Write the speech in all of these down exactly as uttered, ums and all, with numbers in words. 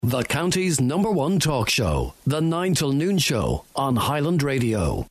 The county's number one talk show, The nine till Noon Show on Highland Radio.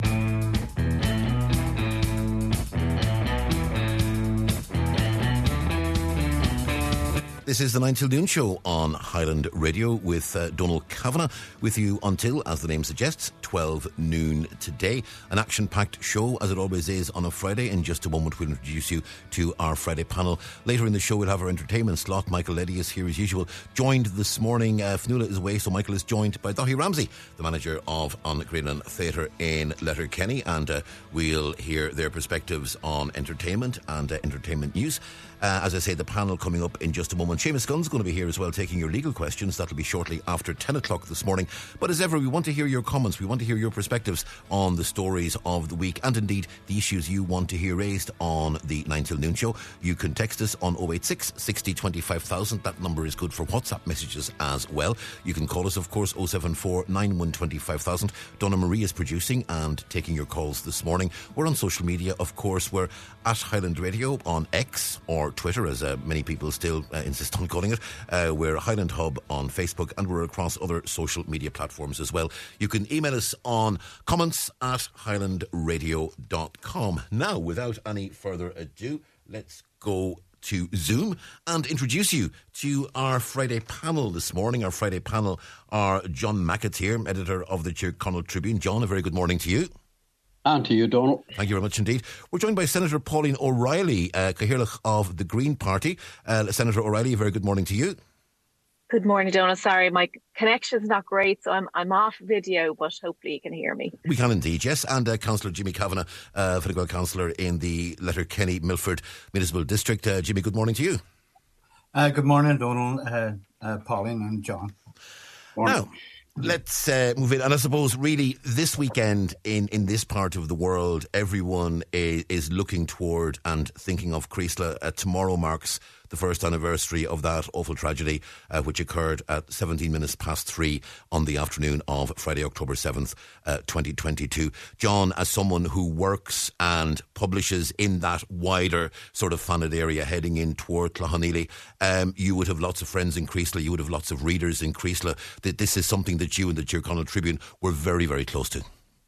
This is the nine till Noon Show on Highland Radio with uh, Donald Kavanagh with you until, as the name suggests, twelve noon today. An action-packed show, as it always is on a Friday. In just a moment, we'll introduce you to our Friday panel. Later in the show, we'll have our entertainment slot. Michael Leddy is here as usual. Joined this morning, uh, Fionnuala is away, so Michael is joined by Daithí Ramsey, the manager of An Greenland Theatre in Letterkenny, and uh, we'll hear their perspectives on entertainment and uh, entertainment news. Uh, as I say, the panel coming up in just a moment. Seamus Gunn's going to be here as well, taking your legal questions. That'll be shortly after ten o'clock this morning. But as ever, we want to hear your comments. We want to hear your perspectives on the stories of the week and indeed the issues you want to hear raised on the nine till Noon Show. You can text us on oh eight six, sixty, twenty-five thousand. That number is good for WhatsApp messages as well. You can call us, of course, oh seven four, nine one two five thousand. Donna Marie is producing and taking your calls this morning. We're on social media, of course. We're at Highland Radio on X or Twitter, as uh, many people still uh, insist on calling it. Uh, we're Highland Hub on Facebook, and we're across other social media platforms as well. You can email us on comments at highland radio dot com. Now, without any further ado, let's go to Zoom and introduce you to our Friday panel this morning. Our Friday panel are John McAteer, editor of the Tyrconnell Tribune. John, a very good morning to you. And to you, Donald. Thank you very much indeed. We're joined by Senator Pauline O'Reilly, uh, Cathaoirleach of the Green Party. Uh, Senator O'Reilly, a very good morning to you. Good morning, Donald. Sorry, my connection's not great, so I'm I'm off video, but hopefully you can hear me. We can indeed, yes. And uh, Councillor Jimmy Kavanagh, uh, Fine Gael Councillor in the Letterkenny Milford Municipal District. Uh, Jimmy, good morning to you. Uh, good morning, Donald, uh, uh, Pauline and John. Morning. Now, let's uh, move in. And I suppose really this weekend in, in this part of the world, everyone is, is looking toward and thinking of Creasla. Uh, tomorrow marks the first anniversary of that awful tragedy uh, which occurred at seventeen minutes past three on the afternoon of Friday, October seventh, uh, twenty twenty-two. John, as someone who works and publishes in that wider sort of Fanad area heading in toward Cloughaneely, um, you would have lots of friends in Creasla, you would have lots of readers in Creasla. That this is something that you and the Tyrconnell Tribune were very, very close to.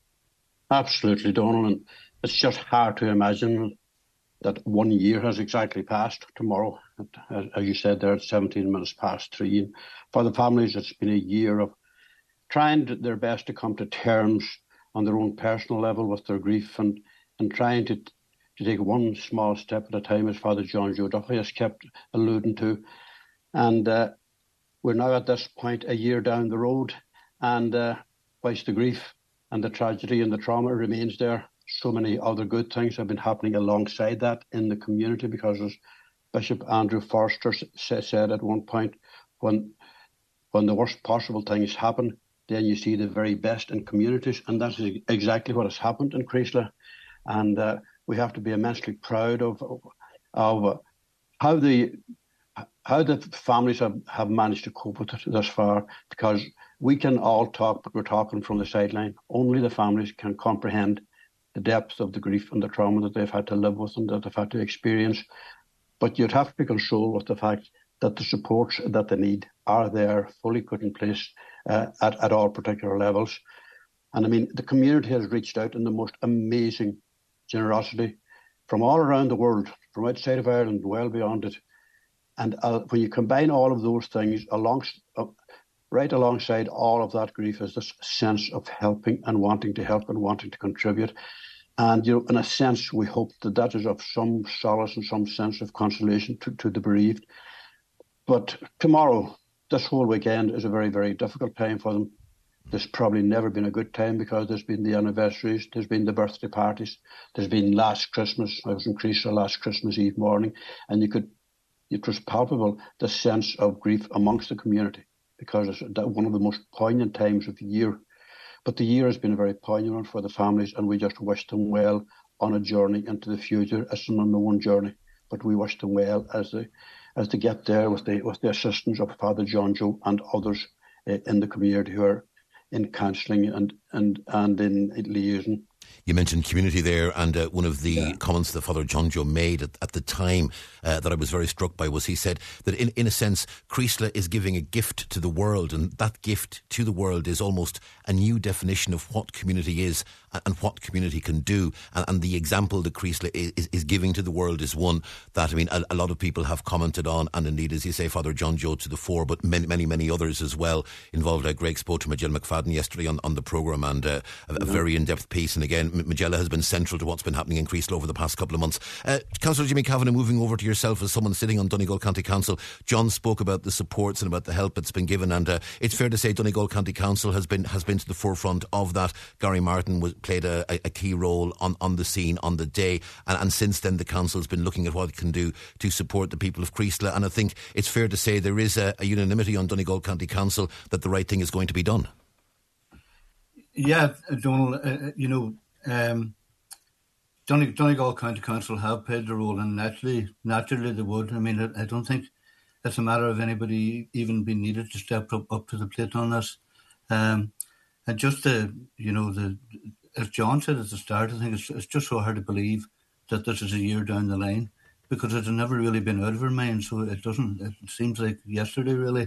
Absolutely, Donald. And it's just hard to imagine that one year has exactly passed tomorrow. As, as you said there, it's seventeen minutes past three. And for the families, it's been a year of trying to, their best to come to terms on their own personal level with their grief and, and trying to to take one small step at a time, as Father John Joe Duffy has kept alluding to. And uh, we're now at this point a year down the road, and uh, whilst the grief and the tragedy and the trauma remains there, so many other good things have been happening alongside that in the community, because as Bishop Andrew Forster said at one point, when when the worst possible things happen, then you see the very best in communities, and that's exactly what has happened in Creasla. And uh, we have to be immensely proud of of uh, how the how the families have, have managed to cope with it thus far, because we can all talk, but we're talking from the sideline. Only the families can comprehend the depth of the grief and the trauma that they've had to live with and that they've had to experience. But you'd have to be consoled with the fact that the supports that they need are there, fully put in place uh, at, at all particular levels. And I mean, the community has reached out in the most amazing generosity from all around the world, from outside of Ireland, well beyond it. And uh, when you combine all of those things, along, uh, right alongside all of that grief is this sense of helping and wanting to help and wanting to contribute. And, you know, in a sense, we hope that that is of some solace and some sense of consolation to, to the bereaved. But tomorrow, this whole weekend, is a very, very difficult time for them. There's probably never been a good time, because there's been the anniversaries, there's been the birthday parties, there's been last Christmas. I was in Creasla last Christmas Eve morning, and you could, it was palpable, the sense of grief amongst the community, because it's one of the most poignant times of the year. But the year has been a very poignant one for the families, and we just wish them well on a journey into the future. It's an unknown journey, but we wish them well as they as they get there with the with the assistance of Father John Joe and others uh, in the community who are in counselling and and and in liaison You mentioned community there, and uh, one of the yeah. comments that Father John Joe made at, at the time uh, that I was very struck by was he said that in, in a sense, Creasla is giving a gift to the world, and that gift to the world is almost a new definition of what community is and, and what community can do. And, and the example that Creasla is, is, is giving to the world is one that, I mean, a, a lot of people have commented on, and indeed, as you say, Father John Joe to the fore, but many, many, many others as well involved. Uh, Greg spoke to Majella McFadden yesterday on, on the programme, and uh, a, a very in-depth piece, and again, Majella has been central to what's been happening in Creasla over the past couple of months. Uh, Councillor Jimmy Kavanagh, moving over to yourself as someone sitting on Donegal County Council. John spoke about the supports and about the help that's been given, and uh, it's fair to say Donegal County Council has been has been to the forefront of that. Gary Martin was, played a, a key role on, on the scene on the day, and, and since then the council has been looking at what it can do to support the people of Creasla, and I think it's fair to say there is a, a unanimity on Donegal County Council that the right thing is going to be done. Yeah, Donald, uh, you know, um, Donegal, Donegal County Council have played the role, and naturally, naturally they would. I mean, I, I don't think it's a matter of anybody even being needed to step up, up to the plate on this. Um, and just the, you know, the as John said at the start, I think it's, it's just so hard to believe that this is a year down the line, because it's never really been out of our mind. So it doesn't. It seems like yesterday, really.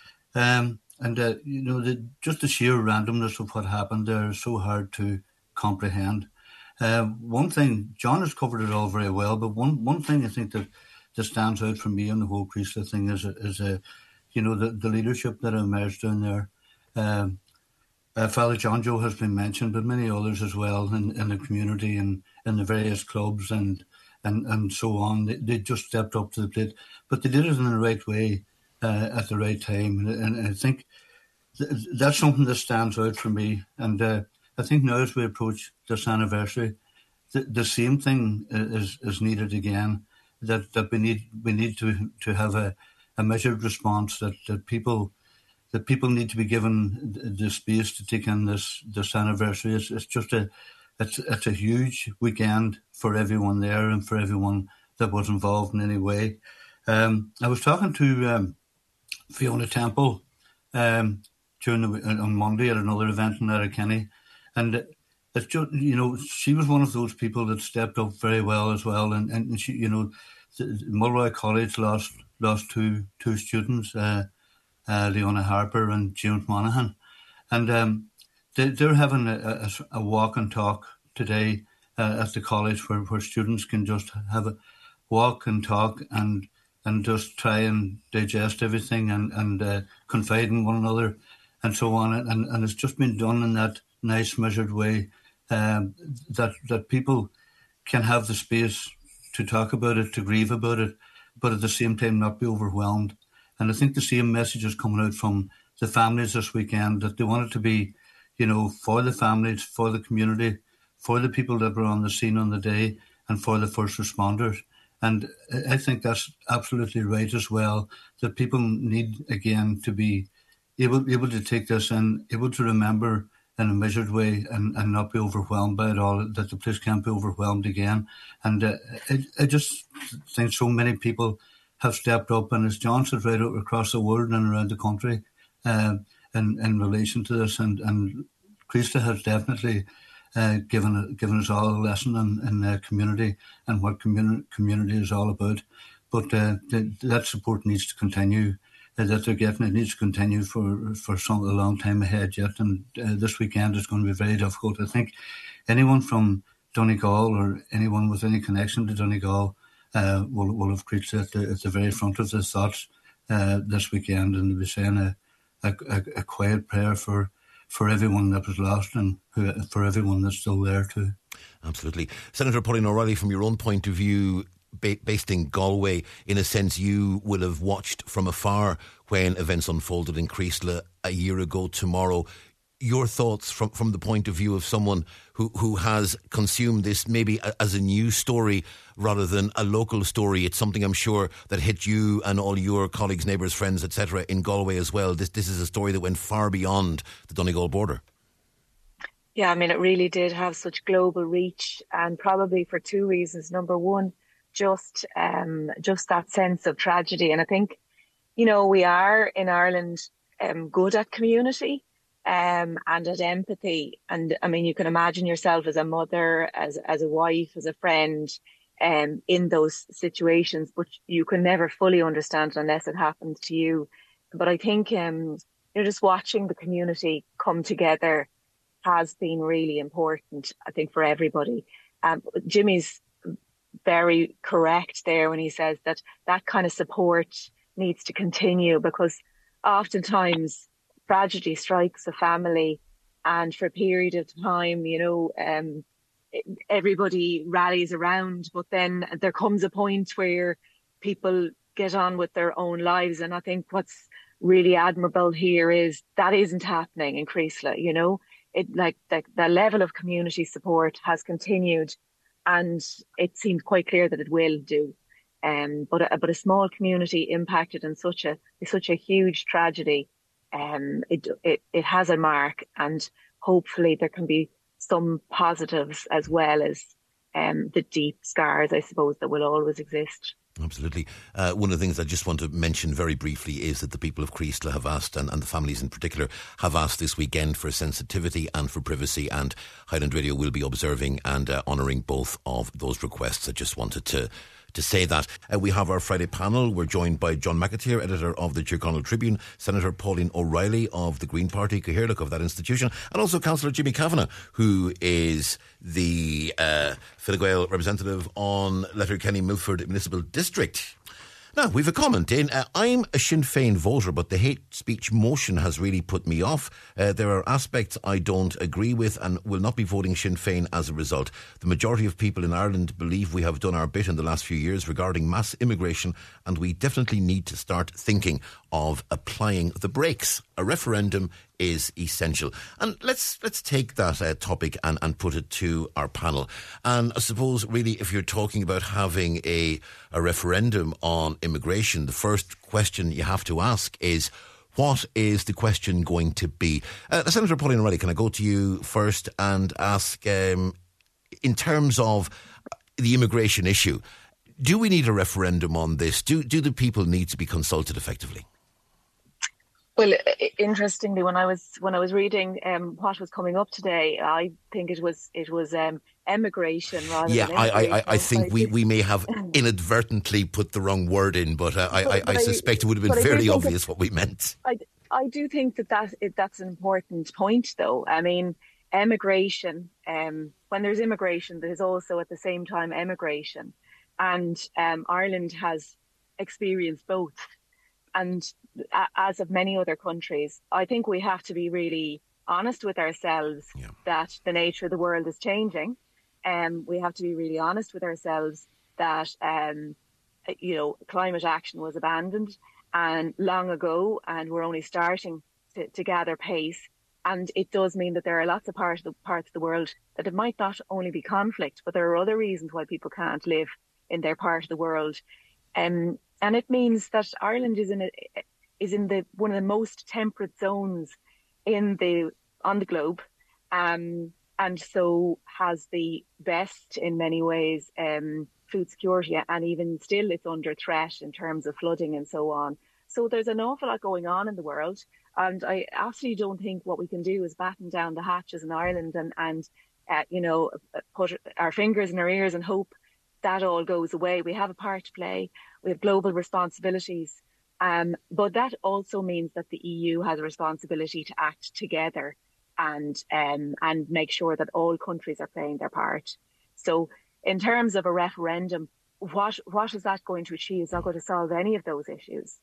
Um, and uh, you know, the, just the sheer randomness of what happened there is so hard to comprehend. Uh, one thing, John has covered it all very well, but one, one thing I think that, that stands out for me on the whole Creasla thing is, is uh, you know, the, the leadership that emerged down there. Um, uh, Father John Joe has been mentioned, but many others as well in, in the community and in the various clubs and and, and so on. They, they just stepped up to the plate, but they did it in the right way uh, at the right time. And, and I think th- that's something that stands out for me. And uh, I think now as we approach this anniversary, the, the same thing is, is needed again, that, that we need we need to, to have a, a measured response, that, that people that people need to be given the space to take in this, this anniversary. It's, it's just a it's, it's a huge weekend for everyone there and for everyone that was involved in any way. Um, I was talking to um, Fiona Temple um, during the, on Monday at another event in Letterkenny. And it's just, you know, she was one of those people that stepped up very well as well. And, and she, you know, Mulroy College lost lost two two students, uh, uh, Leona Harper and James Monaghan. And um, they, they're having a, a, a walk and talk today uh, at the college where, where students can just have a walk and talk and and just try and digest everything and, and uh, confide in one another and so on. And, and it's just been done in that nice measured way, um, that that people can have the space to talk about it, to grieve about it, but at the same time not be overwhelmed. And I think the same message is coming out from the families this weekend, that they want it to be, you know, for the families, for the community, for the people that were on the scene on the day, and for the first responders. And I think that's absolutely right as well, that people need, again, to be able able to take this and able to remember in a measured way and, and not be overwhelmed by it all, that the place can't be overwhelmed again. And uh, I, I just think so many people have stepped up, and as John said, right across the world and around the country uh, in, in relation to this. And, and Creasla has definitely uh, given given us all a lesson in, in the community and what community, community is all about. But uh, the, that support needs to continue. That they're getting, it needs to continue for, for some a long time ahead yet. And uh, this weekend is going to be very difficult. I think anyone from Donegal or anyone with any connection to Donegal uh, will will have Creasla at the, at the very front of their thoughts uh, this weekend, and they'll be saying a, a, a quiet prayer for, for everyone that was lost and who, for everyone that's still there too. Absolutely. Senator Pauline O'Reilly, from your own point of view, based in Galway, in a sense you will have watched from afar when events unfolded in Creasla a year ago tomorrow. Your thoughts from, from the point of view of someone who, who has consumed this maybe as a news story rather than a local story. It's something I'm sure that hit you and all your colleagues, neighbours, friends, et cetera in Galway as well. This this is a story that went far beyond the Donegal border. Yeah, I mean, it really did have such global reach, and probably for two reasons. Number one, just um, just that sense of tragedy. And I think, you know, we are in Ireland um, good at community. um, and had empathy. And I mean, you can imagine yourself as a mother, as as a wife, as a friend, um, in those situations, but you can never fully understand unless it happens to you. But I think um, you know, just watching the community come together has been really important, I think, for everybody. Um, Jimmy's very correct there when he says that that kind of support needs to continue, because oftentimes tragedy strikes a family, and for a period of time, you know, um, everybody rallies around, but then there comes a point where people get on with their own lives. And I think what's really admirable here is that isn't happening in Creasla, you know. It like the, the level of community support has continued, and it seems quite clear that it will do. Um, but a, but a small community impacted in such a such a huge tragedy, um, it it it has a mark, and hopefully there can be some positives as well as um, the deep scars, I suppose, that will always exist. Absolutely. Uh, one of the things I just want to mention very briefly is that the people of Creasla have asked, and, and the families in particular, have asked this weekend for sensitivity and for privacy, and Highland Radio will be observing and uh, honouring both of those requests. I just wanted to to say that. Uh, we have our Friday panel. We're joined by John McAteer, editor of the Tyrconnell Tribune, Senator Pauline O'Reilly of the Green Party, Cathaoirleach of that institution, and also Councillor Jimmy Kavanagh, who is the uh, Fine Gael representative on Letterkenny Milford Municipal District. Now, we've a comment in. Uh, I'm a Sinn Féin voter, but the hate speech motion has really put me off. Uh, there are aspects I don't agree with and will not be voting Sinn Féin as a result. The majority of people in Ireland believe we have done our bit in the last few years regarding mass immigration, and we definitely need to start thinking of applying the brakes. A referendum is essential. And let's let's take that uh, topic and, and put it to our panel. And I suppose really if you're talking about having a, a referendum on immigration, the first question you have to ask is, what is the question going to be? Uh, Senator Pauline O'Reilly, can I go to you first and ask, um, in terms of the immigration issue, do we need a referendum on this? Do, do the people need to be consulted effectively? Well, interestingly, when I was when I was reading um, what was coming up today, I think it was it was um, emigration rather yeah, than I, immigration. I, I think we, we may have inadvertently put the wrong word in, but uh, I, I, I suspect it would have been fairly obvious what we meant. I, I do think that, that it, that's an important point, though. I mean, emigration, um, when there's immigration, there's also at the same time emigration. And um, Ireland has experienced both. And as of many other countries, I think we have to be really honest with ourselves yeah. that the nature of the world is changing. And um, we have to be really honest with ourselves that, um, you know, climate action was abandoned and long ago, and we're only starting to, to gather pace. And it does mean that there are lots of parts of the, parts of the world that it might not only be conflict, but there are other reasons why people can't live in their part of the world. Um, and it means that Ireland is in a, is in the one of the most temperate zones in the on the globe, um, and so has the best in many ways um, food security, and even still it's under threat in terms of flooding and so on. So there's an awful lot going on in the world, and I absolutely don't think what we can do is batten down the hatches in Ireland and and uh, you know put our fingers in our ears and hope that all goes away. We have a part to play. We have global responsibilities. Um, but that also means that the E U has a responsibility to act together and um, and make sure that all countries are playing their part. So in terms of a referendum, what what is that going to achieve? It's not going to solve any of those issues.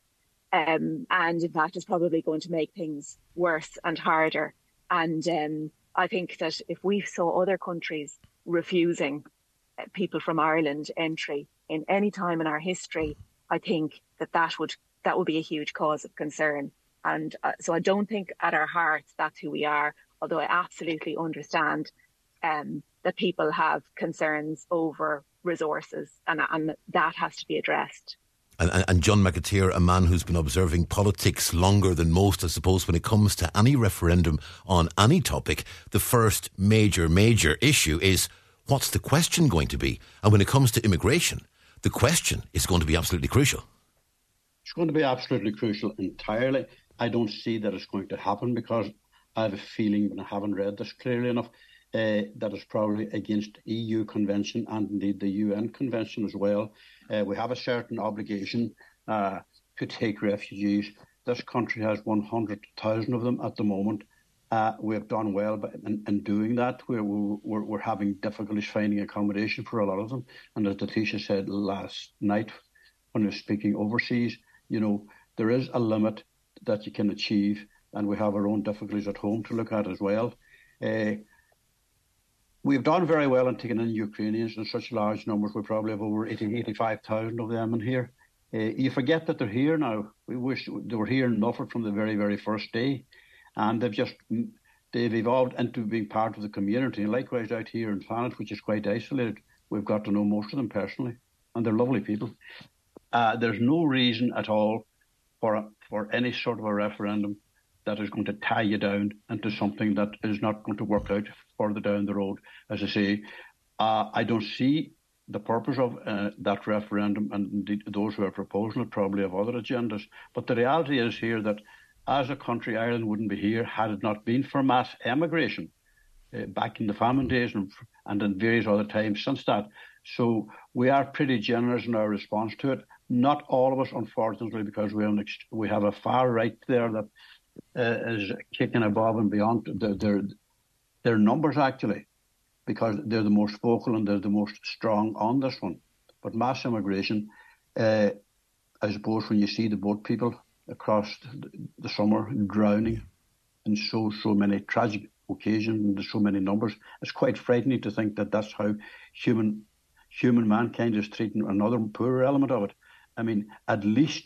Um, and in fact, it's probably going to make things worse and harder. And um, I think that if we saw other countries refusing people from Ireland entry in any time in our history, I think that that would that would be a huge cause of concern. And uh, so I don't think at our hearts that's who we are, although I absolutely understand um, that people have concerns over resources, and, and that has to be addressed. And, and John McAteer, a man who's been observing politics longer than most, I suppose, when it comes to any referendum on any topic, the first major, major issue is, what's the question going to be? And when it comes to immigration, the question is going to be absolutely crucial. It's going to be absolutely crucial entirely. I don't see that it's going to happen because I have a feeling, when I haven't read this clearly enough, uh, that it's probably against E U convention and indeed the U N convention as well. Uh, we have a certain obligation uh, to take refugees. This country has one hundred thousand of them at the moment. Uh, we have done well by, in, in doing that. We're, we're, we're having difficulties finding accommodation for a lot of them. And as Letitia said last night when we were speaking overseas, you know, there is a limit that you can achieve, and we have our own difficulties at home to look at as well. Uh, we've done very well in taking in Ukrainians in such large numbers. We probably have over eighty, eighty-five thousand of them in here. Uh, you forget that they're here now. We wish they were here in Milford from the very, very first day. And they've just, they've evolved into being part of the community. And likewise out here in Thanet, which is quite isolated, we've got to know most of them personally. And they're lovely people. Uh, there's no reason at all for a, for any sort of a referendum that is going to tie you down into something that is not going to work out further down the road. As I say, uh, I don't see the purpose of uh, that referendum, and indeed those who are proposing it probably have other agendas. But the reality is here that as a country, Ireland wouldn't be here had it not been for mass emigration uh, back in the famine days and, and in various other times since that. So we are pretty generous in our response to it. Not all of us, unfortunately, because we have, an ex- we have a far right there that uh, is kicking above and beyond their, their, their numbers, actually, because they're the most vocal and they're the most strong on this one. But mass immigration, uh, I suppose when you see the boat people across the summer drowning in so, so many tragic occasions and so many numbers, it's quite frightening to think that that's how human human mankind is treating another poorer element of it. I mean, at least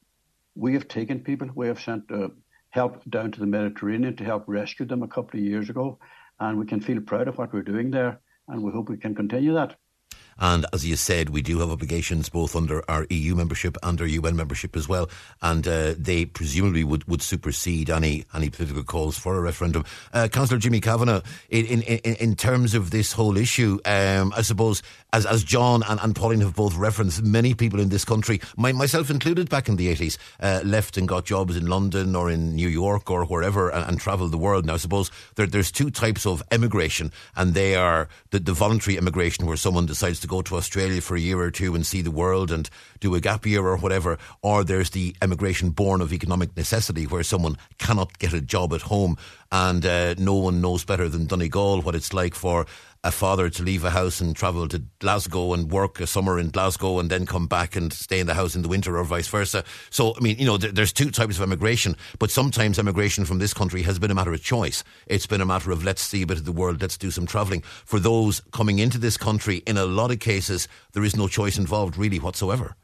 we have taken people, we have sent uh, help down to the Mediterranean to help rescue them a couple of years ago, and we can feel proud of what we're doing there, and we hope we can continue that. And as you said, we do have obligations both under our E U membership and our U N membership as well. And uh, they presumably would, would supersede any any political calls for a referendum. Uh, Councillor Jimmy Kavanagh, in, in, in terms of this whole issue, um, I suppose, as, as John and, and Pauline have both referenced, many people in this country, my, myself included back in the eighties, uh, left and got jobs in London or in New York or wherever and, and travelled the world. Now, I suppose there, there's two types of emigration, and they are the, the voluntary immigration where someone decides to go to Australia for a year or two and see the world and do a gap year or whatever, or there's the emigration born of economic necessity where someone cannot get a job at home, and uh, no one knows better than Donegal what it's like for a father to leave a house and travel to Glasgow and work a summer in Glasgow and then come back and stay in the house in the winter, or vice versa. So, I mean, you know, there, there's two types of immigration, but sometimes immigration from this country has been a matter of choice. It's been a matter of let's see a bit of the world, let's do some travelling. For those coming into this country, in a lot of cases, there is no choice involved really whatsoever.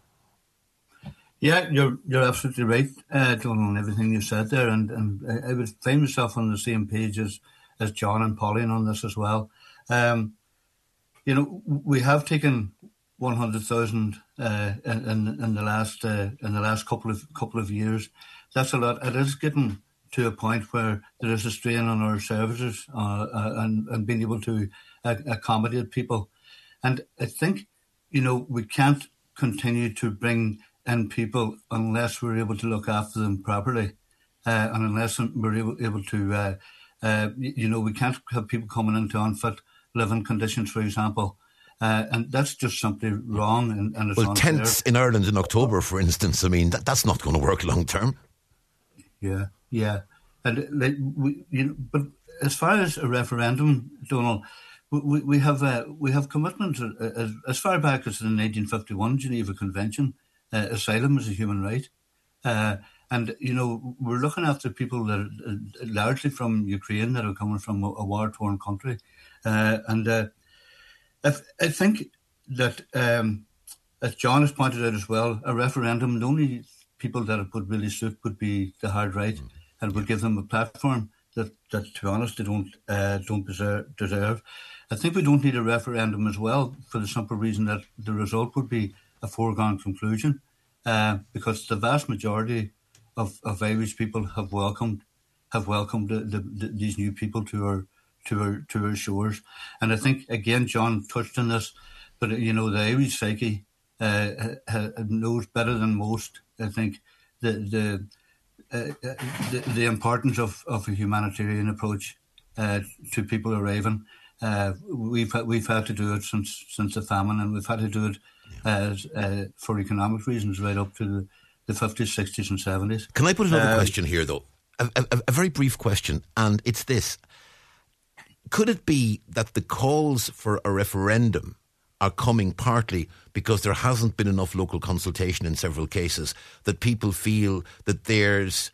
Yeah, you're you're absolutely right, uh, John, on everything you said there, and, and I would find myself on the same page as, as John and Pauline on this as well. Um, you know, we have taken one hundred thousand uh, in in the last uh, in the last couple of couple of years. That's a lot. It is getting to a point where there is a strain on our services uh, uh, and and being able to uh, accommodate people. And I think, you know, we can't continue to bring in people unless we're able to look after them properly, uh, and unless we're able able to, uh, uh, you know, we can't have people coming into unfit living conditions, for example, uh, and that's just simply wrong. And, and it's well, unfair. Tents in Ireland in October, for instance, I mean, that, that's not going to work long term. Yeah, yeah, and like we, you know, but as far as a referendum, Donald, we we have uh, we have commitments as, as far back as the nineteen fifty-one Geneva Convention. Uh, asylum is a human right, uh, and you know we're looking after people that are uh, largely from Ukraine that are coming from a, a war-torn country. Uh, and uh, if, I think that, um, as John has pointed out as well, a referendum, the only people that it would really suit would be the hard right, mm. and would give them a platform that, that to be honest, they don't uh, don't deserve, deserve. I think we don't need a referendum as well for the simple reason that the result would be a foregone conclusion, uh, because the vast majority of, of Irish people have welcomed have welcomed the, the, the, these new people to our to our to our shores. And I think again, John touched on this, but you know the Irish psyche uh, ha, knows better than most. I think the the uh, the, the importance of, of a humanitarian approach uh, to people arriving. Uh, we've we've had to do it since since the famine, and we've had to do it uh, uh, for economic reasons right up to the, the fifties, sixties, and seventies. Can I put another um, question here, though? A, a, a very brief question, and it's this: could it be that the calls for a referendum are coming partly because there hasn't been enough local consultation in several cases, that people feel that there's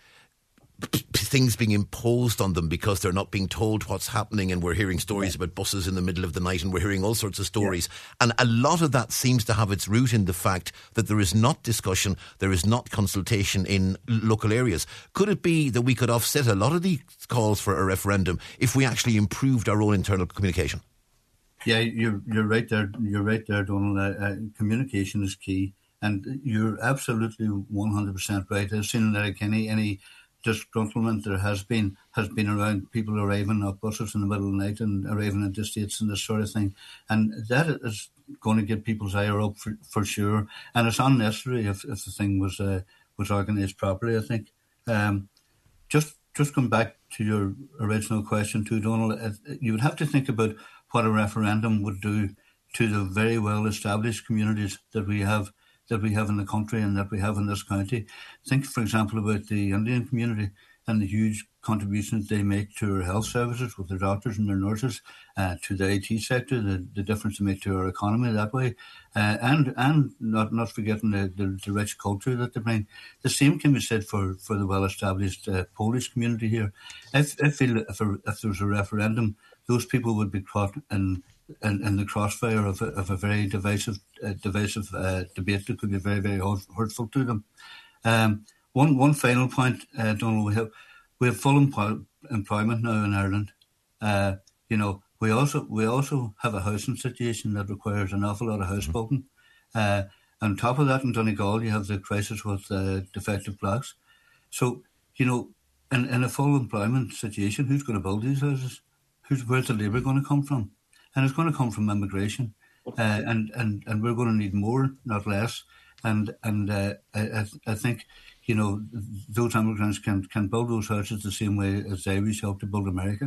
things being imposed on them because they're not being told what's happening, and we're hearing stories yeah. about buses in the middle of the night, and we're hearing all sorts of stories. Yeah. And a lot of that seems to have its root in the fact that there is not discussion, there is not consultation in local areas. Could it be that we could offset a lot of the calls for a referendum if we actually improved our own internal communication? Yeah, you're you're right there. You're right there, Donald. Uh, uh, communication is key, and you're absolutely one hundred percent right. I've seen like any any disgruntlement there has been has been around people arriving off buses in the middle of the night and arriving at the States and this sort of thing, and that is going to get people's ire up for, for sure. And it's unnecessary if, if the thing was uh, was organised properly, I think. Um, just just come back to your original question too, Donald. You would have to think about what a referendum would do to the very well established communities that we have that we have in the country and that we have in this county. Think, for example, about the Indian community and the huge contributions they make to our health services with their doctors and their nurses, uh, to the I T sector, the, the difference they make to our economy that way, uh, and and not not forgetting the, the, the rich culture that they bring. The same can be said for, for the well-established uh, Polish community here. I, I feel if, a, if there was a referendum, those people would be caught in in, in the crossfire of a, of a very divisive uh, divisive uh, debate that could be very, very hurtful to them. Um, one one final point, uh, Donald, we have we have full empo- employment now in Ireland. Uh, you know, we also we also have a housing situation that requires an awful lot of house building. Uh, on top of that, in Donegal, you have the crisis with uh, defective blocks. So, you know, in, in a full employment situation, who's going to build these houses? Who's where's the labour going to come from? And it's going to come from immigration, uh, and, and, and we're going to need more, not less. And and uh, I, I think, you know, those immigrants can, can build those houses the same way as the Irish helped to build America.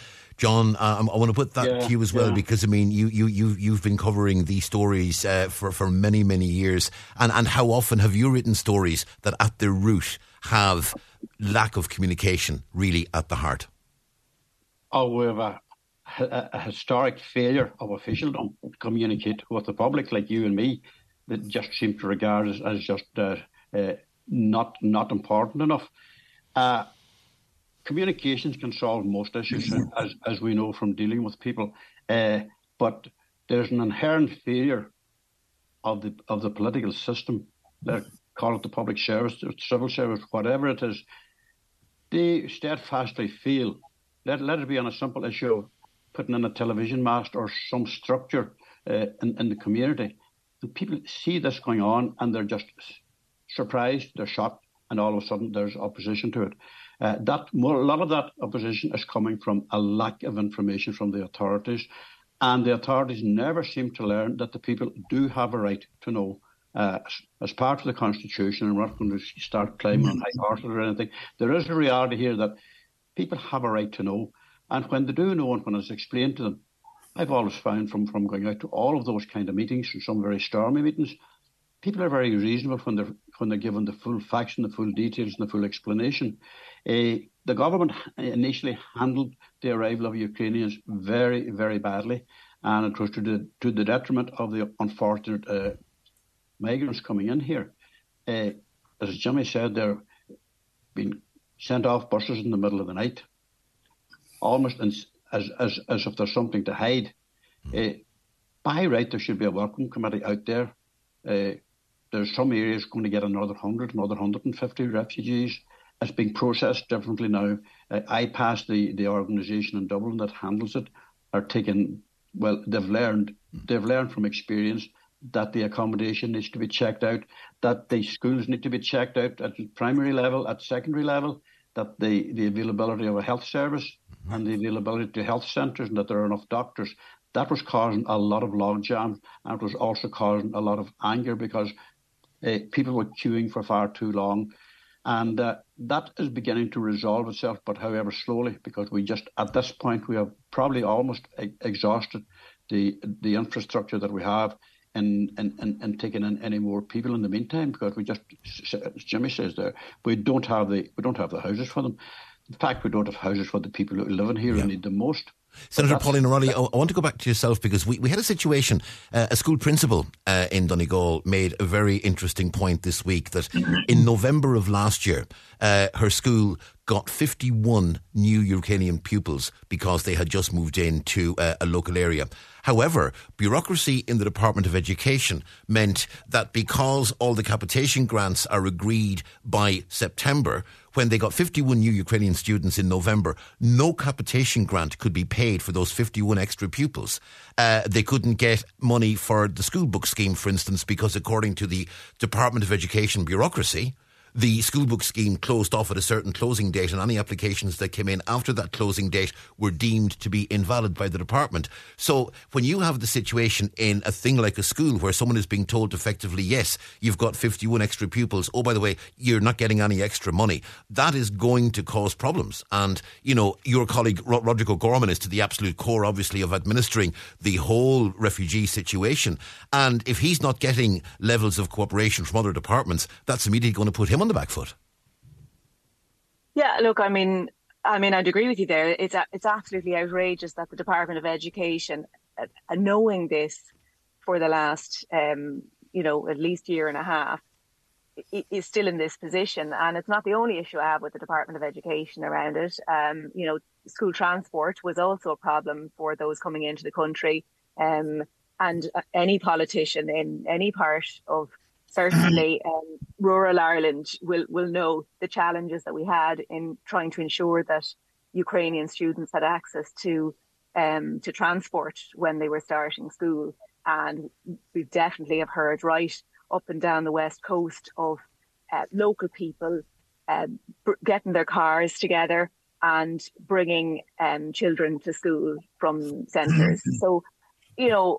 John, uh, I want to put that yeah, to you as well, yeah. because, I mean, you, you, you, you've been covering these stories uh, for, for many, many years. And, and how often have you written stories that at their root have lack of communication really at the heart? Oh, we have a A, a historic failure of officialdom to communicate with the public, like you and me, that just seem to regard as, as just uh, uh, not not important enough. Uh, communications can solve most issues, as as we know from dealing with people, uh, but there's an inherent failure of the of the political system. They call it the public service, the civil service, whatever it is. They steadfastly feel. Let let it be on a simple issue of putting in a television mast or some structure uh, in, in the community. And people see this going on and they're just surprised, they're shocked, and all of a sudden there's opposition to it. Uh, that more, a lot of that opposition is coming from a lack of information from the authorities, and the authorities never seem to learn that the people do have a right to know. Uh, as part of the Constitution, and we're not going to start claiming on high horses or anything, there is a reality here that people have a right to know. And when they do know, and when it's explained to them, I've always found from, from going out to all of those kind of meetings, and some very stormy meetings, people are very reasonable when they're when they're given the full facts and the full details and the full explanation. Uh, the government initially handled the arrival of Ukrainians very, very badly, and it was to the to the detriment of the unfortunate uh, migrants coming in here. Uh, as Jimmy said, they're being sent off buses in the middle of the night, almost as as as if there's something to hide. Mm. Uh, by right, there should be a welcome committee out there. Uh, there's some areas going to get another one hundred, another one hundred fifty refugees. It's being processed differently now. Uh, I passed the, the organisation in Dublin that handles it, are taking, well, they've learned, they've learned from experience that the accommodation needs to be checked out, that the schools need to be checked out at the primary level, at secondary level, that the, the availability of a health service mm-hmm. and the availability to health centres, and that there are enough doctors. That was causing a lot of logjam, and it was also causing a lot of anger because uh, people were queuing for far too long. And uh, that is beginning to resolve itself, but however slowly, because we just, at this point, we have probably almost e- exhausted the the infrastructure that we have in, in, in, in taking in any more people in the meantime, because we just, as Jimmy says there, we don't have the we don't have the houses for them. In fact, we don't have houses for the people who live in here yeah. and need them most. Senator Pauline O'Reilly, I want to go back to yourself because we, we had a situation, uh, a school principal uh, in Donegal made a very interesting point this week that in November of last year, uh, her school got fifty-one new Ukrainian pupils because they had just moved into uh, a local area. However, bureaucracy in the Department of Education meant that because all the capitation grants are agreed by September, when they got fifty-one new Ukrainian students in November, no capitation grant could be paid for those fifty-one extra pupils. Uh, they couldn't get money for the school book scheme, for instance, because according to the Department of Education bureaucracy, the school book scheme closed off at a certain closing date, and any applications that came in after that closing date were deemed to be invalid by the department. So when you have the situation in a thing like a school where someone is being told effectively, yes, you've got fifty-one extra pupils, oh, by the way, you're not getting any extra money, that is going to cause problems. And, you know, your colleague Roderick O'Gorman is to the absolute core, obviously, of administering the whole refugee situation. And if he's not getting levels of cooperation from other departments, that's immediately going to put him on the back foot. Yeah, look, I mean, I mean, I'd agree with you there. It's it's absolutely outrageous that the Department of Education, uh, knowing this for the last, um, you know, at least year and a half, is still in this position. And it's not the only issue I have with the Department of Education around it. Um, you know, school transport was also a problem for those coming into the country. Um, and any politician in any part of certainly um, rural Ireland will, will know the challenges that we had in trying to ensure that Ukrainian students had access to um, to transport when they were starting school. And we definitely have heard right up and down the west coast of uh, local people uh, br- getting their cars together and bringing um, children to school from centres. So, you know,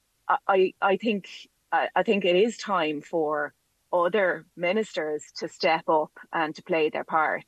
I I think I think it is time for other ministers to step up and to play their part.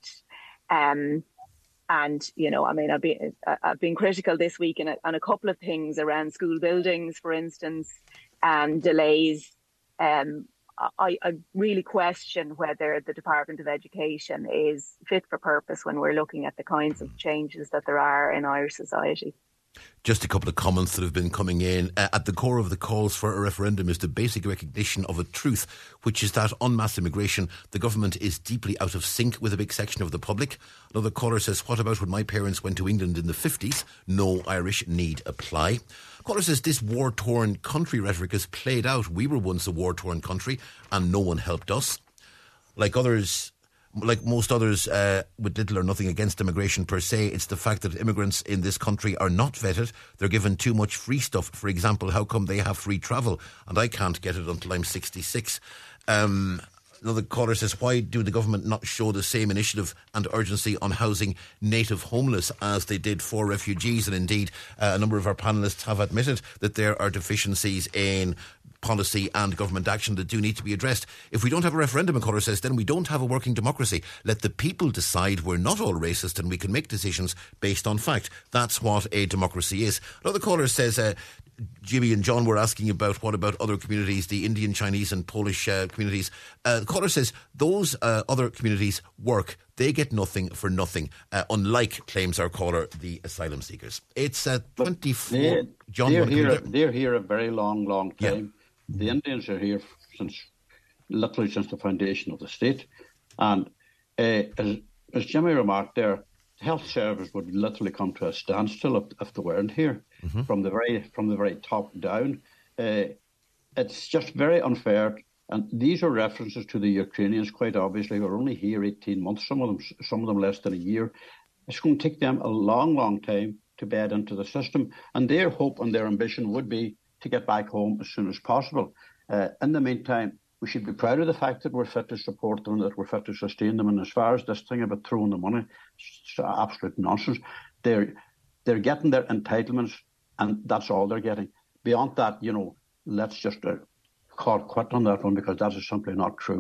Um, and, you know, I mean, I've been, I've been critical this week on a, on a couple of things around school buildings, for instance, and delays. Um, I, I really question whether the Department of Education is fit for purpose when we're looking at the kinds of changes that there are in Irish society. Just a couple of comments that have been coming in. Uh, at the core of the calls for a referendum is the basic recognition of a truth, which is that on mass immigration, the government is deeply out of sync with a big section of the public. Another caller says, what about when my parents went to England in the fifties? No Irish need apply. Caller says, this war-torn country rhetoric is played out. We were once a war-torn country and no one helped us. Like others... Like most others, uh, with little or nothing against immigration per se, it's the fact that immigrants in this country are not vetted. They're given too much free stuff. For example, how come they have free travel and I can't get it until I'm sixty-six? Um, another caller says, why do the government not show the same initiative and urgency on housing native homeless as they did for refugees? And indeed, uh, a number of our panellists have admitted that there are deficiencies in policy and government action that do need to be addressed. If we don't have a referendum, a caller says, then we don't have a working democracy. Let the people decide. We're not all racist and we can make decisions based on fact. That's what a democracy is. Another caller says, uh, Jimmy and John were asking about what about other communities, the Indian, Chinese and Polish uh, communities. Uh, the caller says those uh, other communities work. They get nothing for nothing, uh, unlike, claims our caller, the asylum seekers. It's uh, twenty-four... They, John, they're, here, they're here a very long, long time. Yeah. The Indians are here since literally since the foundation of the state. And uh, as, as Jimmy remarked there, the health service would literally come to a standstill if, if they weren't here, mm-hmm. from the very from the very top down. Uh, it's just very unfair. And these are references to the Ukrainians, quite obviously, who are only here eighteen months, some of them some of them less than a year. It's going to take them a long, long time to bed into the system. And their hope and their ambition would be to get back home as soon as possible. Uh, in the meantime, we should be proud of the fact that we're fit to support them, that we're fit to sustain them. And as far as this thing about throwing the money, it's absolute nonsense. They're they're getting their entitlements, and that's all they're getting. Beyond that, you know, let's just uh, call quit on that one, because that is simply not true.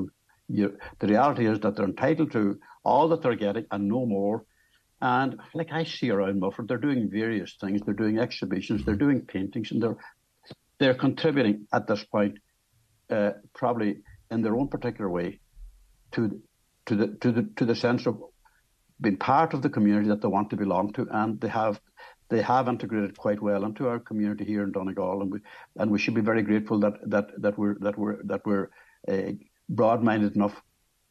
You, the reality is that they're entitled to all that they're getting and no more. And like I see around Milford, they're doing various things. They're doing exhibitions, they're doing paintings, and they're they're contributing at this point, uh, probably in their own particular way, to to the to the to the sense of being part of the community that they want to belong to, and they have they have integrated quite well into our community here in Donegal, and we and we should be very grateful that that that we're that we're that we're uh, broad-minded enough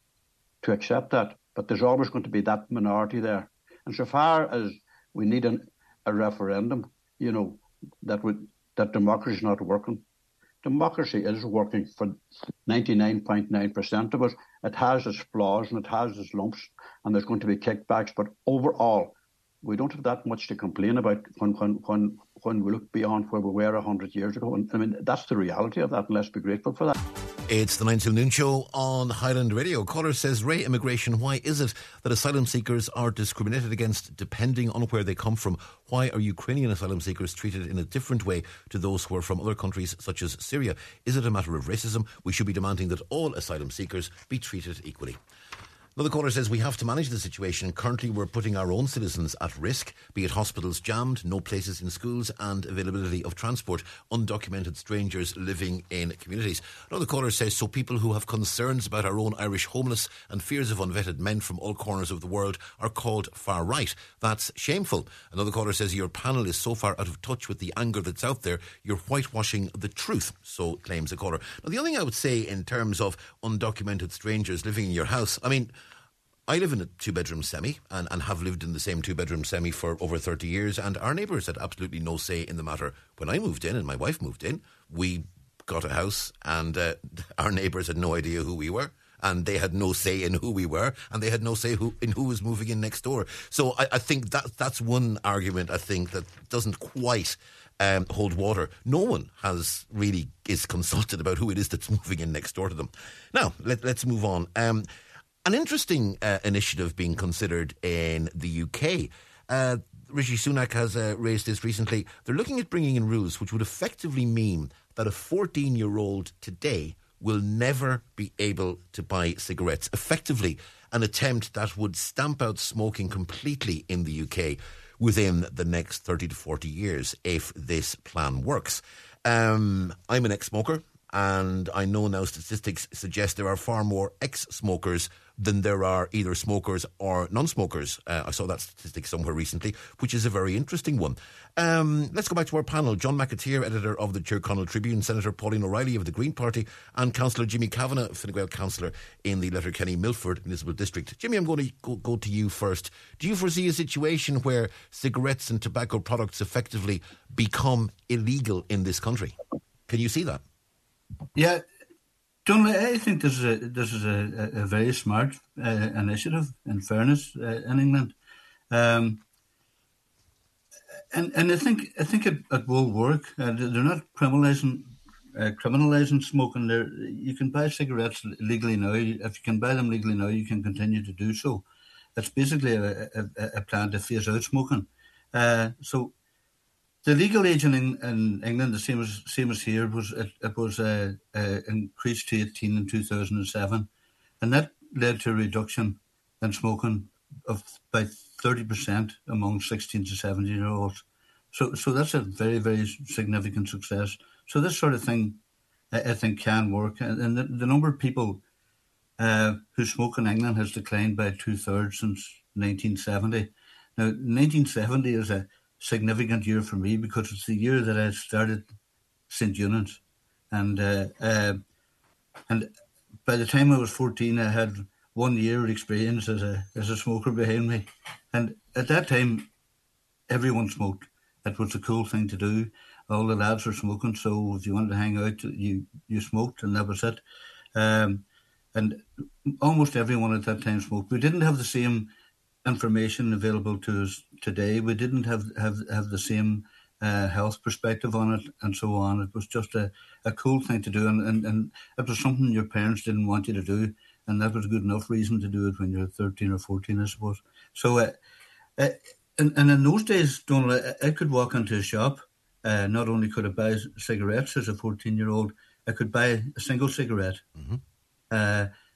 to accept that. But there's always going to be that minority there. And so far as we need an, a referendum, you know, that would that democracy is not working. Democracy is working for ninety-nine point nine percent of us. It has its flaws and it has its lumps, and there's going to be kickbacks. But overall, we don't have that much to complain about when when when, when we look beyond where we were one hundred years ago. And I mean, that's the reality of that, and let's be grateful for that. It's the nine till noon show on Highland Radio. Caller says, Ray, immigration, why is it that asylum seekers are discriminated against depending on where they come from? Why are Ukrainian asylum seekers treated in a different way to those who are from other countries such as Syria? Is it a matter of racism? We should be demanding that all asylum seekers be treated equally. Another caller says, we have to manage the situation. Currently, we're putting our own citizens at risk, be it hospitals jammed, no places in schools, and availability of transport, undocumented strangers living in communities. Another caller says, so people who have concerns about our own Irish homeless and fears of unvetted men from all corners of the world are called far right. That's shameful. Another caller says, your panel is so far out of touch with the anger that's out there, you're whitewashing the truth, so claims a caller. Now, the other thing I would say in terms of undocumented strangers living in your house, I mean, I live in a two-bedroom semi and, and have lived in the same two-bedroom semi for over thirty years, and our neighbours had absolutely no say in the matter. When I moved in and my wife moved in, we got a house and uh, our neighbours had no idea who we were, and they had no say in who we were, and they had no say who, in who was moving in next door. So I, I think that that's one argument, I think, that doesn't quite um, hold water. No one has really is consulted about who it is that's moving in next door to them. Now, let, let's move on. Um An interesting uh, initiative being considered in the U K. Uh, Rishi Sunak has uh, raised this recently. They're looking at bringing in rules which would effectively mean that a fourteen-year-old today will never be able to buy cigarettes. Effectively, an attempt that would stamp out smoking completely in the U K within the next thirty to forty years if this plan works. Um, I'm an ex-smoker, and I know now statistics suggest there are far more ex-smokers than there are either smokers or non-smokers. Uh, I saw that statistic somewhere recently, which is a very interesting one. Um, let's go back to our panel. John McAteer, editor of the Tyrconnell Tribune, Senator Pauline O'Reilly of the Green Party, and Councillor Jimmy Kavanagh, Fine Gael councillor in the Letterkenny Milford Municipal District. Jimmy, I'm going to go, go to you first. Do you foresee a situation where cigarettes and tobacco products effectively become illegal in this country? Can you see that? Yeah, John, I think this is a this is a, a very smart uh, initiative. In fairness, uh, in England, um, and and I think I think it, it will work. Uh, they're not criminalising uh, criminalising smoking. They're, you can buy cigarettes legally now. If you can buy them legally now, you can continue to do so. It's basically a, a, a plan to phase out smoking. Uh, so. The legal age in, in England, the same as same as here, was it, it was uh, uh, increased to eighteen in two thousand seven, and that led to a reduction in smoking of by thirty percent among sixteen to seventeen year olds. So, so that's a very very significant success. So this sort of thing, I, I think, can work, and, and the, the number of people uh, who smoke in England has declined by two thirds since nineteen seventy. Now, nineteen seventy is a significant year for me because it's the year that I started Saint Eunan's, and uh, uh, and by the time I was fourteen, I had one year experience as a as a smoker behind me, and at that time, everyone smoked. It was a cool thing to do. All the lads were smoking, so if you wanted to hang out, you you smoked, and that was it. Um, and almost everyone at that time smoked. We didn't have the same information available to us today. We didn't have have, have the same uh, health perspective on it and so on. It was just a, a cool thing to do, and, and, and it was something your parents didn't want you to do, and that was a good enough reason to do it when you're thirteen or fourteen, I suppose. So uh, uh, and, and in those days, Donald, I, I could walk into a shop. Uh, not only could I buy cigarettes as a fourteen-year-old, I could buy a single cigarette. Mm-hmm. Uh,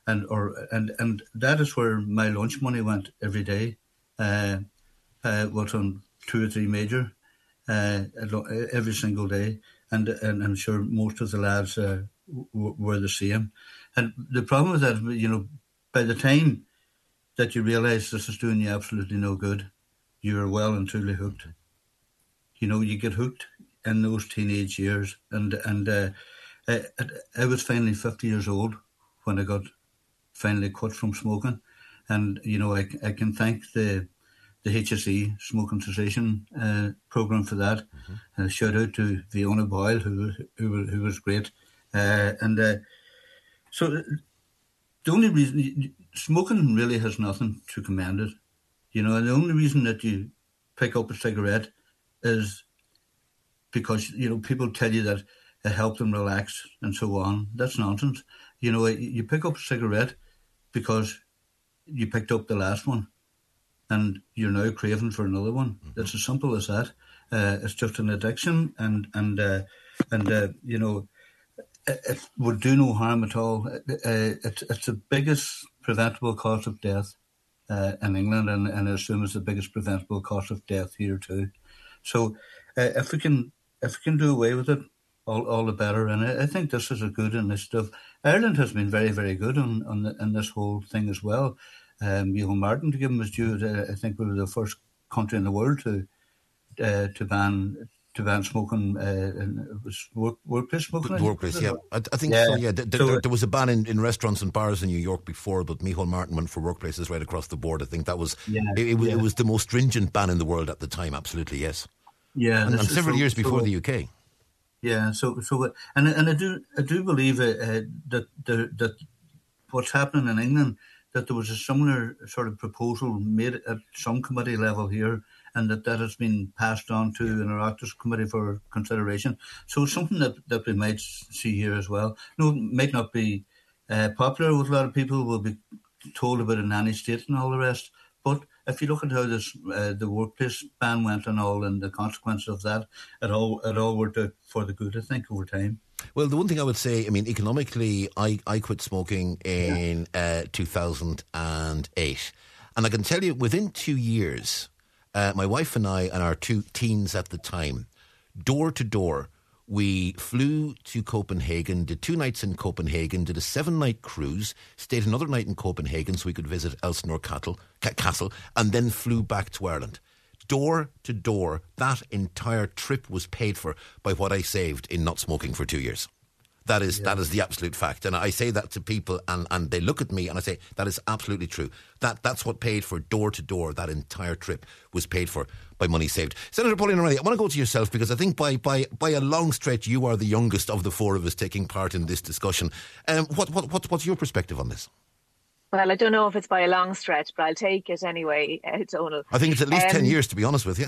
and or and and that is where my lunch money went every day. Uh, uh, was on two or three major uh, every single day, and and I'm sure most of the lads uh, w- were the same. And the problem with that, you know, by the time that you realise this is doing you absolutely no good, you're well and truly hooked. You know, you get hooked in those teenage years, and and uh, I, I was finally fifty years old when I got finally quit from smoking, and you know, I I can thank the the H S E smoking cessation uh, program for that. Mm-hmm. Uh, shout out to Fiona Boyle, who who who was great, uh, and uh, so the only reason smoking really has nothing to commend it, you know, and the only reason that you pick up a cigarette is because, you know, people tell you that it helps them relax and so on. That's nonsense. You know, you pick up a cigarette because you picked up the last one and you're now craving for another one. Mm-hmm. It's as simple as that. Uh, it's just an addiction, and, and, uh, and uh, you know, it, it would do no harm at all. Uh, it's, it's the biggest preventable cause of death uh, in England, and, and I assume it's the biggest preventable cause of death here too. So uh, if we can if we can do away with it, all, all the better. And I, I think this is a good initiative. Ireland has been very, very good on on, the, on this whole thing as well. Um, Micheál Martin, to give him his due, I think we were the first country in the world to uh, to ban to ban smoking. Uh, and it was work, workplace smoking. Workplace, yeah. I, I think yeah. so. Yeah, there, so, there, there was a ban in, in restaurants and bars in New York before, but Micheál Martin went for workplaces right across the board. I think that was yeah, it, it, yeah. it was the most stringent ban in the world at the time. Absolutely, yes. Yeah, and, and several so, years before so, the U K. Yeah, so so and and I do I do believe uh, that the, that what's happening in England, that there was a similar sort of proposal made at some committee level here, and that that has been passed on to an Oireachtas committee for consideration. So it's something that, that we might see here as well. No, it might not be uh, popular with a lot of people. Will be told about a nanny state and all the rest, but if you look at how this uh, the workplace ban went and all, and the consequences of that, it all it all worked out for the good, I think, over time. Well, the one thing I would say, I mean, economically, I, I quit smoking in yeah. uh, two thousand eight, and I can tell you, within two years, uh, my wife and I and our two teens at the time, door to door, we flew to Copenhagen, did two nights in Copenhagen, did a seven-night cruise, stayed another night in Copenhagen so we could visit Elsinore Castle, Castle, and then flew back to Ireland. Door to door, that entire trip was paid for by what I saved in not smoking for two years. That is yeah. that is the absolute fact. And I say that to people and, and they look at me and I say, that is absolutely true. That That's what paid for door to door. That entire trip was paid for by money saved. Senator Pauline O'Reilly, I want to go to yourself because I think by by, by a long stretch you are the youngest of the four of us taking part in this discussion. Um, what, what, what What's your perspective on this? Well, I don't know if it's by a long stretch, but I'll take it anyway, uh, Donal. I think it's at least um, ten years, to be honest with you.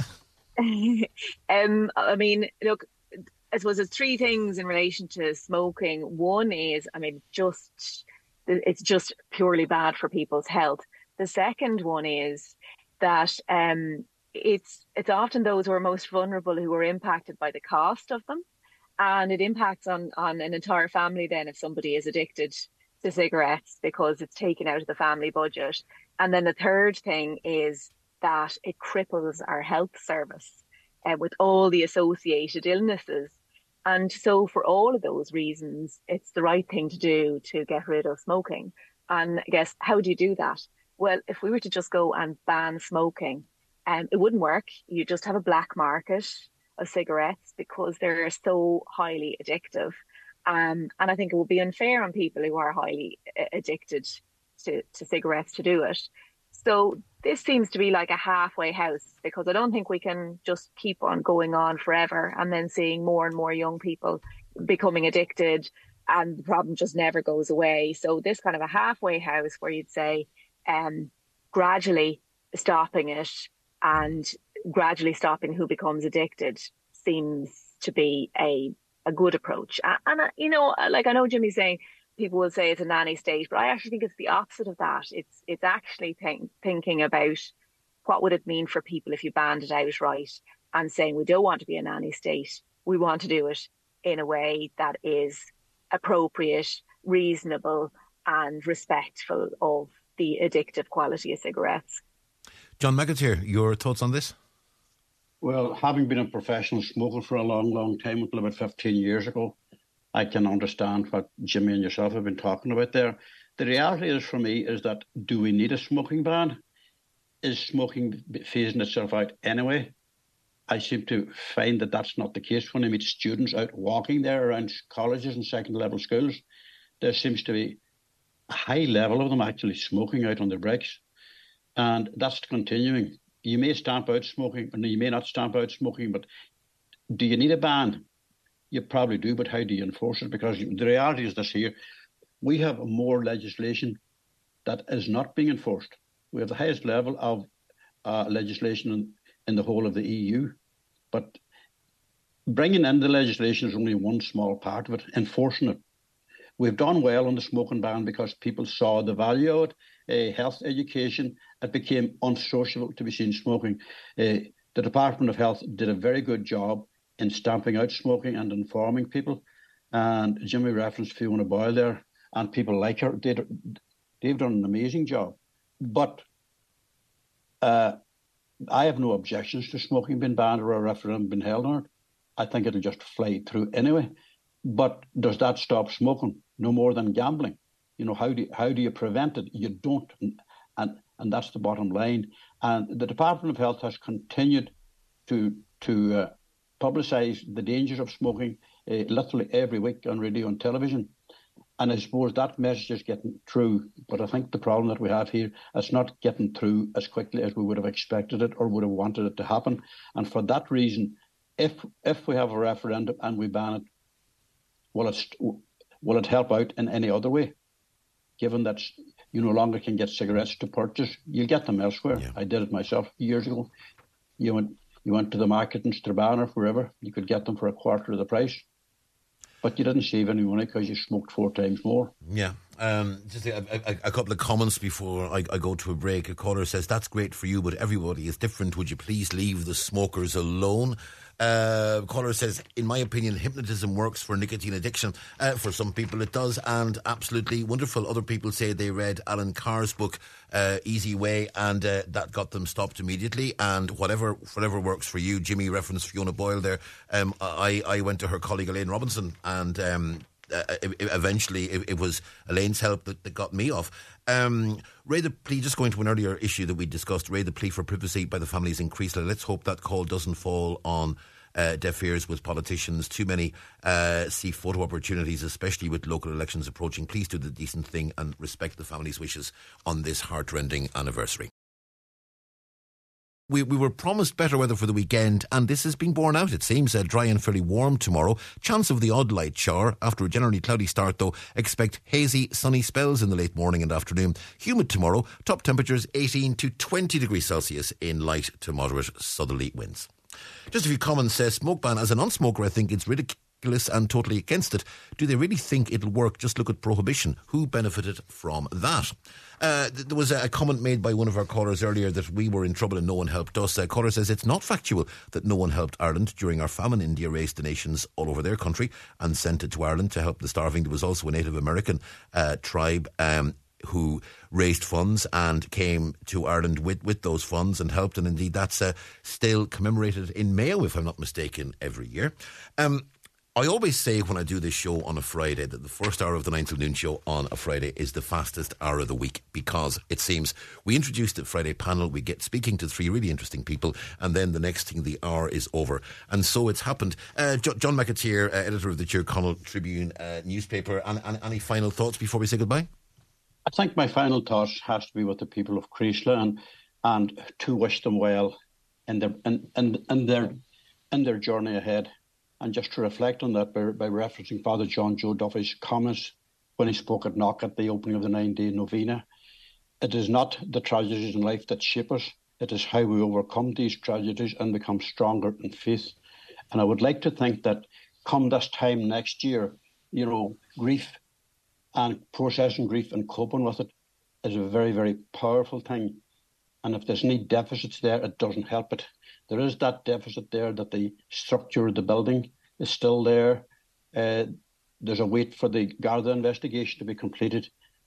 um, I mean, look, I suppose there's three things in relation to smoking. One is, I mean, just it's just purely bad for people's health. The second one is that um, it's it's often those who are most vulnerable who are impacted by the cost of them, and it impacts on on an entire family then if somebody is addicted to cigarettes because it's taken out of the family budget. And then the third thing is that it cripples our health service uh, with all the associated illnesses. And so for all of those reasons, it's the right thing to do to get rid of smoking. And I guess, how do you do that? Well, if we were to just go and ban smoking, um, it wouldn't work. You just have a black market of cigarettes because they're so highly addictive. Um, and I think it would be unfair on people who are highly addicted to, to cigarettes to do it. So this seems to be like a halfway house, because I don't think we can just keep on going on forever and then seeing more and more young people becoming addicted and the problem just never goes away. So this kind of a halfway house where you'd say um, gradually stopping it and gradually stopping who becomes addicted seems to be a a good approach. And, uh, you know, like I know Jimmy's saying, people will say it's a nanny state, but I actually think it's the opposite of that. It's it's actually think, thinking about what would it mean for people if you banned it outright and saying we don't want to be a nanny state. We want to do it in a way that is appropriate, reasonable, and respectful of the addictive quality of cigarettes. John McAteer, your thoughts on this? Well, having been a professional smoker for a long, long time, until about fifteen years ago, I can understand what Jimmy and yourself have been talking about there. The reality is, for me, is that do we need a smoking ban? Is smoking phasing itself out anyway? I seem to find that that's not the case. When I meet students out walking there around colleges and secondary level schools, there seems to be a high level of them actually smoking out on their breaks. And that's continuing. You may stamp out smoking, and you may not stamp out smoking, but do you need a ban? You probably do, but how do you enforce it? Because the reality is this here, we have more legislation that is not being enforced. We have the highest level of uh, legislation in, in the whole of the E U, but bringing in the legislation is only one small part of it, enforcing it. We've done well on the smoking ban because people saw the value of it, uh, health education. It became unsociable to be seen smoking. Uh, the Department of Health did a very good job in stamping out smoking and informing people. And Jimmy referenced Fiona Boyle there, and people like her. They've, they've done an amazing job. But uh, I have no objections to smoking being banned or a referendum being held on it. I think it'll just fly through anyway. But does that stop smoking? No more than gambling. You know, how do you, how do you prevent it? You don't, and and that's the bottom line. And the Department of Health has continued to to uh, publicise the dangers of smoking uh, literally every week on radio and television. And I suppose that message is getting through. But I think the problem that we have here is not getting through as quickly as we would have expected it or would have wanted it to happen. And for that reason, if if we have a referendum and we ban it, will it will it help out in any other way? Given that you no longer can get cigarettes to purchase, you get them elsewhere. Yeah. I did it myself years ago. You went you went to the market in Strabane or wherever, you could get them for a quarter of the price. But you didn't save any money because you smoked four times more. Yeah. Um, just a, a, a couple of comments before I, I go to a break. A caller says, that's great for you, but everybody is different. Would you please leave the smokers alone? Uh, caller says, in my opinion, hypnotism works for nicotine addiction. Uh, for some people it does, and absolutely wonderful. Other people say they read Alan Carr's book, uh, Easy Way, and uh, that got them stopped immediately. And whatever whatever works for you. Jimmy referenced Fiona Boyle there. Um, I, I went to her colleague Elaine Robinson, and um, uh, eventually it, it was Elaine's help that, that got me off. Um, Ray the plea, just going to an earlier issue that we discussed, Ray the plea for privacy by the families in Creasla. Let's hope that call doesn't fall on uh, deaf ears with politicians. Too many uh, see photo opportunities, especially with local elections approaching. Please do the decent thing and respect the family's wishes on this heartrending anniversary. We, we were promised better weather for the weekend, and this has been borne out, it seems. Uh, dry and fairly warm tomorrow. Chance of the odd light shower. After a generally cloudy start, though, expect hazy, sunny spells in the late morning and afternoon. Humid tomorrow. Top temperatures eighteen to twenty degrees Celsius in light to moderate southerly winds. Just a few comments. Uh, smoke ban. As a non-smoker, I think it's ridiculous and totally against it. Do they really think it'll work? Just look at prohibition. Who benefited from that? Uh, there was a comment made by one of our callers earlier that we were in trouble and no one helped us. A caller says it's not factual that no one helped Ireland during our famine. India raised donations all over their country and sent it to Ireland to help the starving. There was also a Native American uh, tribe um, who raised funds and came to Ireland with, with those funds and helped, and indeed that's uh, still commemorated in Mayo, if I'm not mistaken, every year. Um I always say when I do this show on a Friday that the first hour of the nine till noon show on a Friday is the fastest hour of the week, because it seems we introduced the Friday panel, we get speaking to three really interesting people, and then the next thing the hour is over. And so it's happened. Uh, jo- John McAteer, uh, editor of the Tyrconnell Tribune uh, newspaper, and, and any final thoughts before we say goodbye? I think my final thoughts has to be with the people of Creasla, and and to wish them well in their in, in, in their in their journey ahead. And just to reflect on that by, by referencing Father John Joe Duffy's comments when he spoke at Knock at the opening of the nine-day novena, it is not the tragedies in life that shape us. It is how we overcome these tragedies and become stronger in faith. And I would like to think that come this time next year, you know, grief and processing grief and coping with it is a very, very powerful thing. And if there's any deficits there, it doesn't help it. There is that deficit there that the structure of the building is still there. Uh, there's a wait for the Garda investigation to be completed.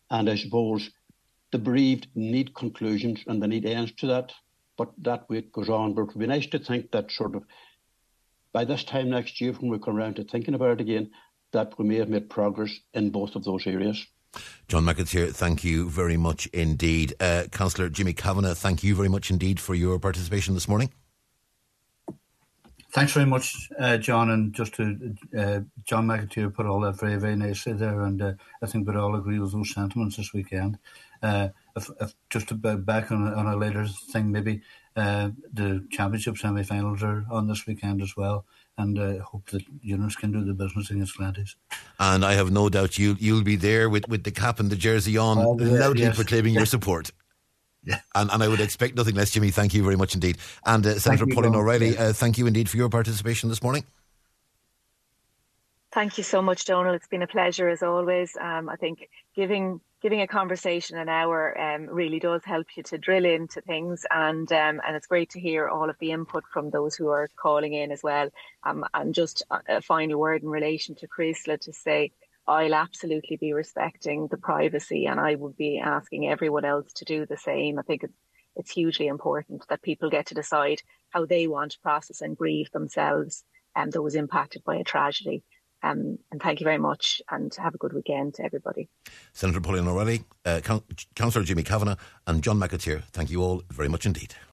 And I suppose the bereaved need conclusions and they need ends to that. But that weight goes on. But it would be nice to think that sort of by this time next year, when we come around to thinking about it again, that we may have made progress in both of those areas. John McAteer, thank you very much indeed. Uh, Councillor Jimmy Kavanagh, thank you very much indeed for your participation this morning. Thanks very much, uh, John. And just to uh, John McAteer put all that very, very nicely there, and uh, I think we'd all agree with those sentiments this weekend. Uh, if, if just to back on, on a later thing, maybe uh, the championship semi-finals are on this weekend as well, and I uh, hope that Eunice can do the business against Glanties. And I have no doubt you, you'll be there with, with the cap and the jersey on, oh, yeah, loudly yes. proclaiming your support. Yeah. And, and I would expect nothing less, Jimmy. Thank you very much indeed. And uh, Senator you, Pauline Don. O'Reilly, uh, thank you indeed for your participation this morning. Thank you so much, Donal. It's been a pleasure as always. Um, I think giving giving a conversation an hour um, really does help you to drill into things, and um, and it's great to hear all of the input from those who are calling in as well. Um, and just a final word in relation to Creasla to say, I'll absolutely be respecting the privacy, and I would be asking everyone else to do the same. I think it's, it's hugely important that people get to decide how they want to process and grieve themselves and those impacted by a tragedy. Um, and thank you very much, and have a good weekend to everybody. Senator Pauline O'Reilly, uh, Councillor Jimmy Kavanagh and John McAteer, thank you all very much indeed.